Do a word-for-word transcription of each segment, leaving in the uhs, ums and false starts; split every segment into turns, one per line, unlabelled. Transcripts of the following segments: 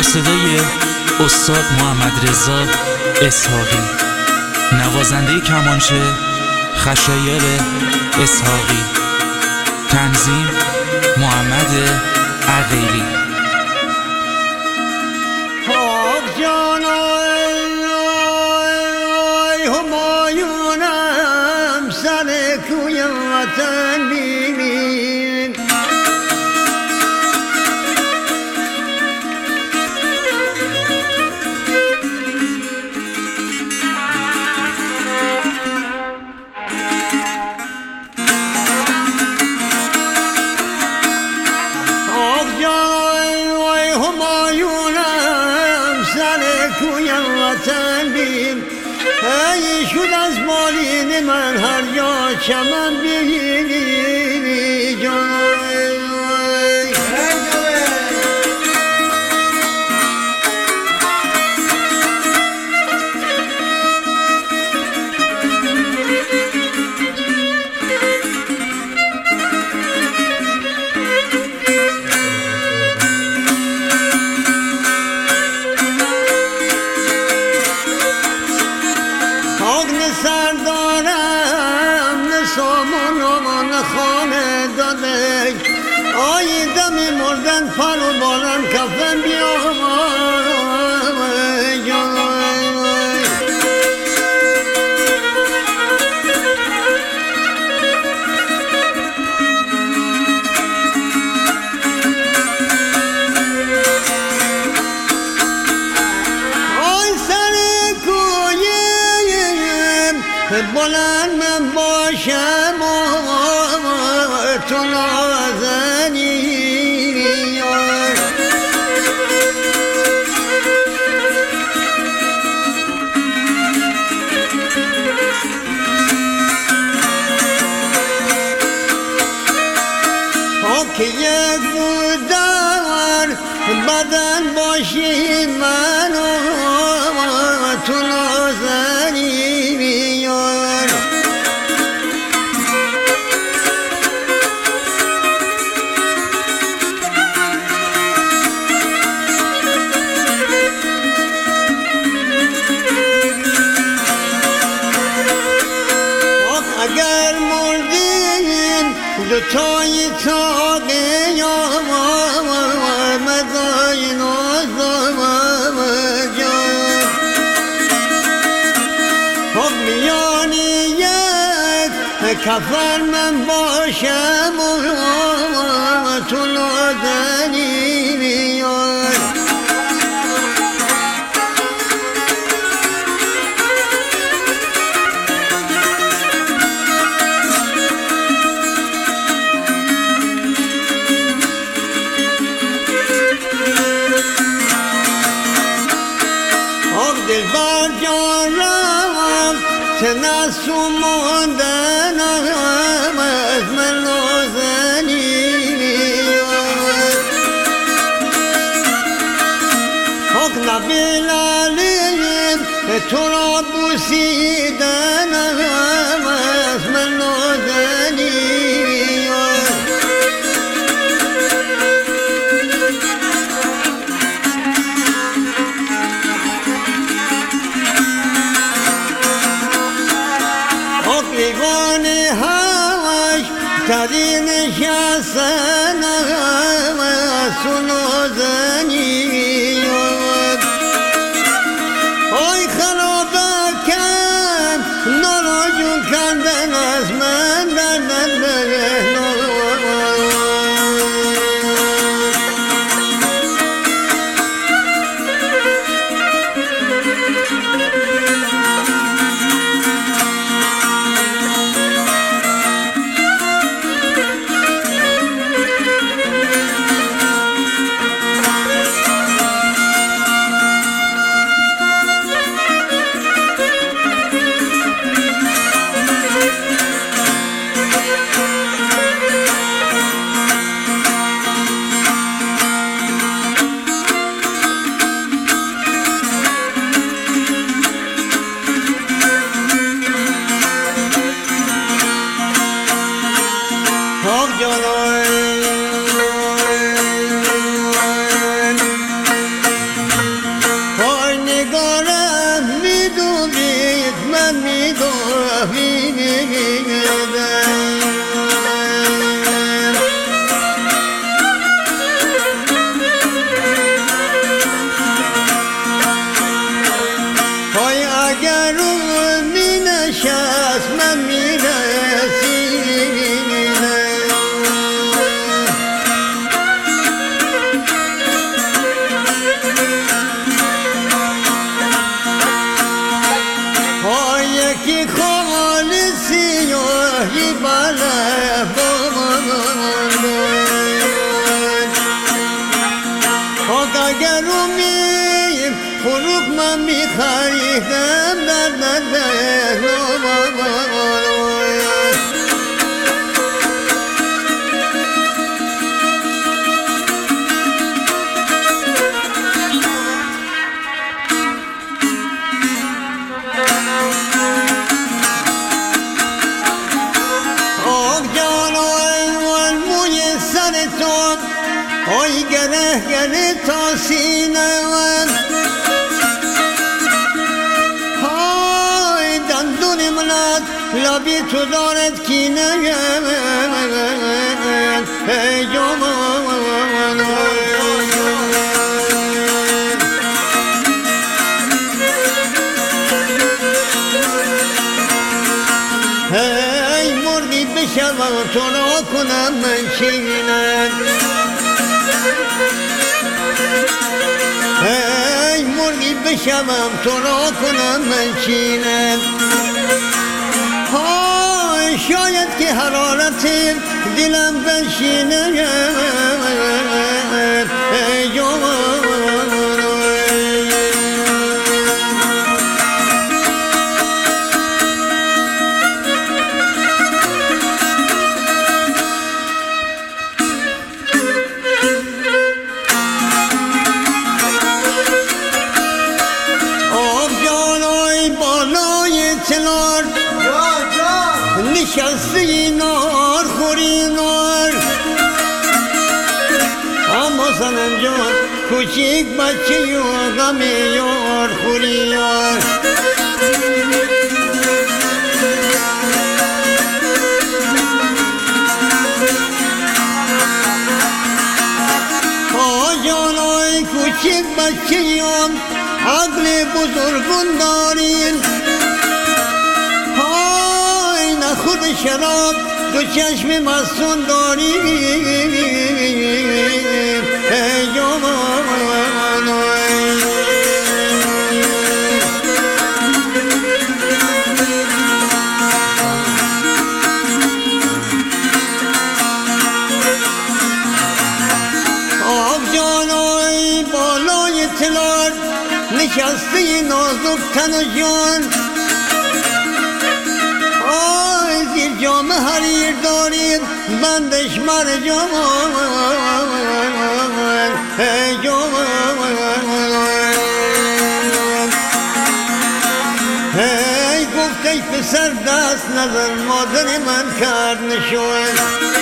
صدای استاد محمد رضا اسحاقی، نوازنده کمانچه خشایار اسحاقی، تنظیم محمد عقیلی.
پاک جانای همایونم سر کوی وطن بینیم، ای شد از بالین من هر جا چمن بینی جای سردارم نسامان آمان خانه داده، آی دمی مردن پر و بالم کفن بیامان بلند من باشم و تو نازنی که یک بودار بدن باشی من و تو نازنی اگر مردیم دوتای تاقه یا مدای نازم جان، خب میانی یک کفن من باشم و تو نازنی بیار. دلبر جانم تنسو ماندنم از من نازنی حق نبیلالیم تو را بوسیدنم از من نازنی لیوان هواش تری نشستن از تو نازنی آی خرابکم نالا جون کندن از من دردن بره گرومی فروغ من بی خریدم در در ای گره گره تا سینه من های دندون منت لبی تو دارد کینه ای جوان ای مرغی بشوم تو را کنم من چینه ای مرغی بشوم تو را کنم من چینه های شاید که حرارت دلم بنشینه ای جوان تلار نشستی نار خوری نار اما سنم جان کوچیک بچه یو غم یار خوری یار آ جان آی کوچیک بچه یام عقل بزرگون دارین خود شراب دو چشم مستون داری ای جوان آب جانای بالای تلار نشسته نازک تن و جان جامه حریر دارید بندش مر جوان ای جوان ای گفت ای پسر دست نزن مادر من کرد نشون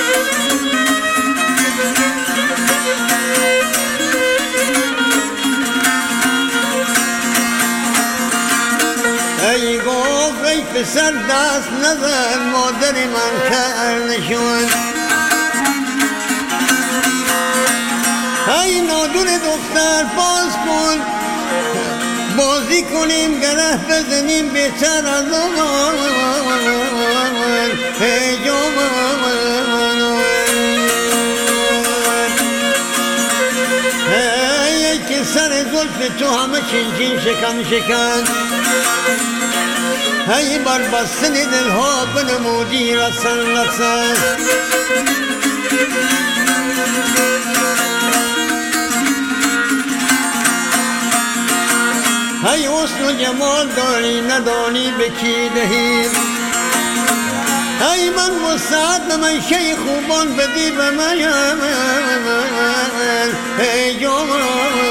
ای گفت ای پسر دست نزن مادر من کرد نشون ای نادون دختر باز کن بازی کنیم گره بزنیم بهتر از آن ای جوان ای که سر زلف تو همه چین چین شکن شکن ای بر بستن دلها بنمودی رسن رسن ای حسن و جمال داری ندانی به کی دهی ای من مستعد من شیخ خوبان بدی به من ای جوان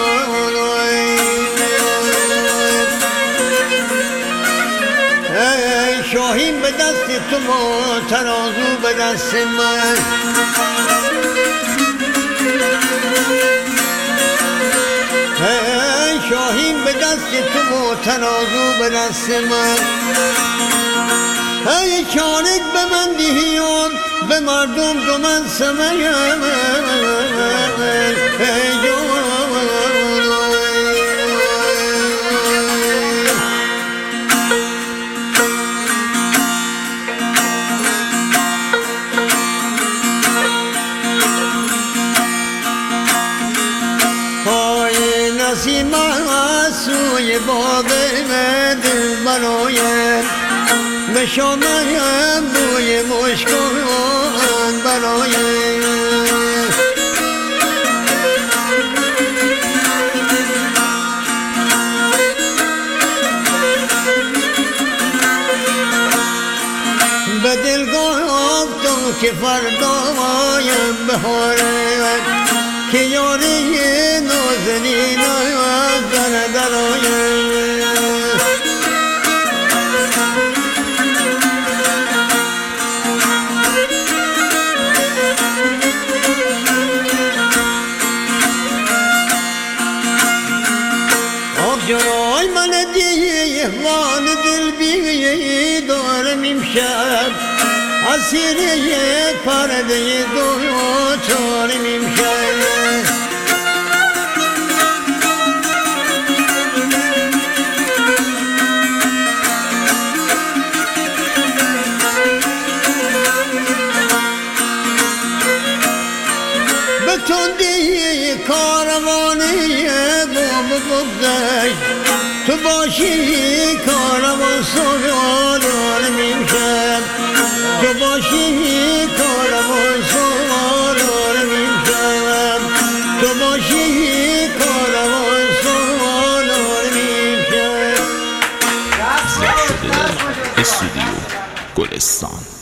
ای شاهین به دست تو و ترازو به دست من ای شاهین به دست تو و ترازو به دست من ای چارک به من دهیان به مردم دو من سمیم ای جوان های نسیم سوی باغ من دل برای بشامم بوی مشکان برای که فردایم بهاره که یاری نازنین از در درآید. جای من دیوان دل بی دارم امشب اسیر یک پرده دو چارم امشب. به تندی کاروانی گم بگذشت تو باشی کاروان سوارم امشب تو باشی کاروان سوارم امشب تو باشی کاروان سوارم امشب.
استودیو گلستان.